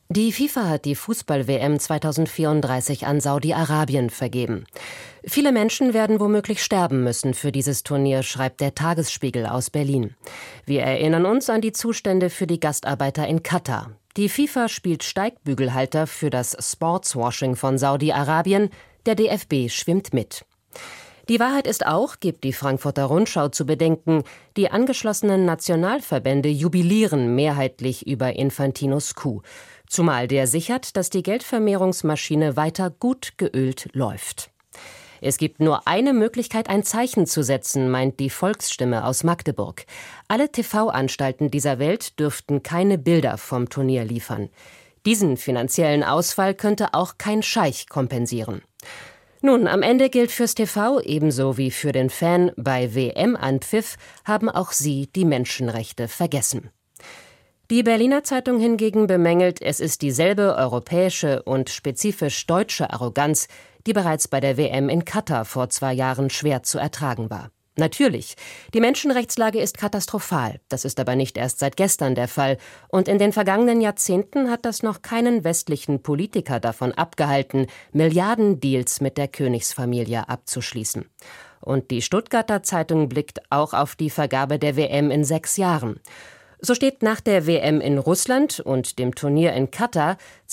Die FIFA hat die Fußball-WM 2034 an Saudi-Arabien vergeben. Viele Menschen werden womöglich sterben müssen für dieses Turnier, schreibt der Tagesspiegel aus Berlin. Wir erinnern uns an die Zustände für die Gastarbeiter in Katar. Die FIFA spielt Steigbügelhalter für das Sportswashing von Saudi-Arabien. Der DFB schwimmt mit. Die Wahrheit ist auch, gibt die Frankfurter Rundschau zu bedenken, die angeschlossenen Nationalverbände jubilieren mehrheitlich über Infantinos Coup. Zumal der sichert, dass die Geldvermehrungsmaschine weiter gut geölt läuft. Es gibt nur eine Möglichkeit, ein Zeichen zu setzen, meint die Volksstimme aus Magdeburg. Alle TV-Anstalten dieser Welt dürften keine Bilder vom Turnier liefern. Diesen finanziellen Ausfall könnte auch kein Scheich kompensieren. Nun, am Ende gilt fürs TV, ebenso wie für den Fan, bei WM-Anpfiff haben auch sie die Menschenrechte vergessen. Die Berliner Zeitung hingegen bemängelt, es ist dieselbe europäische und spezifisch deutsche Arroganz, die bereits bei der WM in Katar vor 2 Jahren schwer zu ertragen war. Natürlich, die Menschenrechtslage ist katastrophal, das ist aber nicht erst seit gestern der Fall, und in den vergangenen Jahrzehnten hat das noch keinen westlichen Politiker davon abgehalten, Milliardendeals mit der Königsfamilie abzuschließen. Und die Stuttgarter Zeitung blickt auch auf die Vergabe der WM in 6 Jahren. So steht nach der WM in Russland und dem Turnier in Katar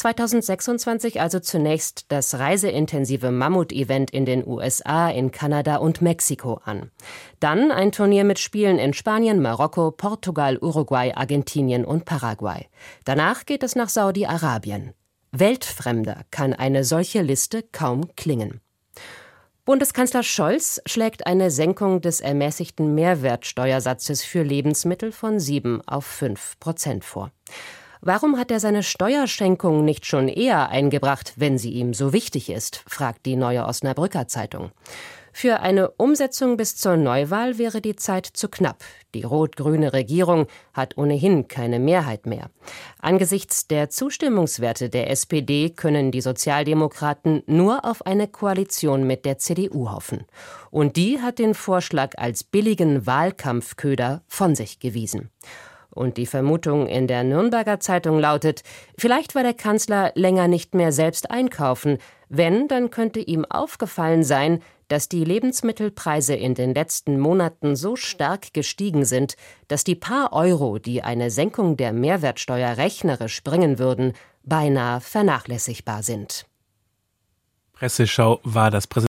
2026 also zunächst das reiseintensive Mammut-Event in den USA, in Kanada und Mexiko an. Dann ein Turnier mit Spielen in Spanien, Marokko, Portugal, Uruguay, Argentinien und Paraguay. Danach geht es nach Saudi-Arabien. Weltfremder kann eine solche Liste kaum klingen. Bundeskanzler Scholz schlägt eine Senkung des ermäßigten Mehrwertsteuersatzes für Lebensmittel von 7 auf 5% vor. Warum hat er seine Steuerschenkung nicht schon eher eingebracht, wenn sie ihm so wichtig ist, fragt die Neue Osnabrücker Zeitung. Für eine Umsetzung bis zur Neuwahl wäre die Zeit zu knapp. Die rot-grüne Regierung hat ohnehin keine Mehrheit mehr. Angesichts der Zustimmungswerte der SPD können die Sozialdemokraten nur auf eine Koalition mit der CDU hoffen. Und die hat den Vorschlag als billigen Wahlkampfköder von sich gewiesen. Und die Vermutung in der Nürnberger Zeitung lautet, vielleicht war der Kanzler länger nicht mehr selbst einkaufen. Wenn, dann könnte ihm aufgefallen sein, dass die Lebensmittelpreise in den letzten Monaten so stark gestiegen sind, dass die paar Euro, die eine Senkung der Mehrwertsteuer rechnerisch bringen würden, beinahe vernachlässigbar sind. Presseschau war das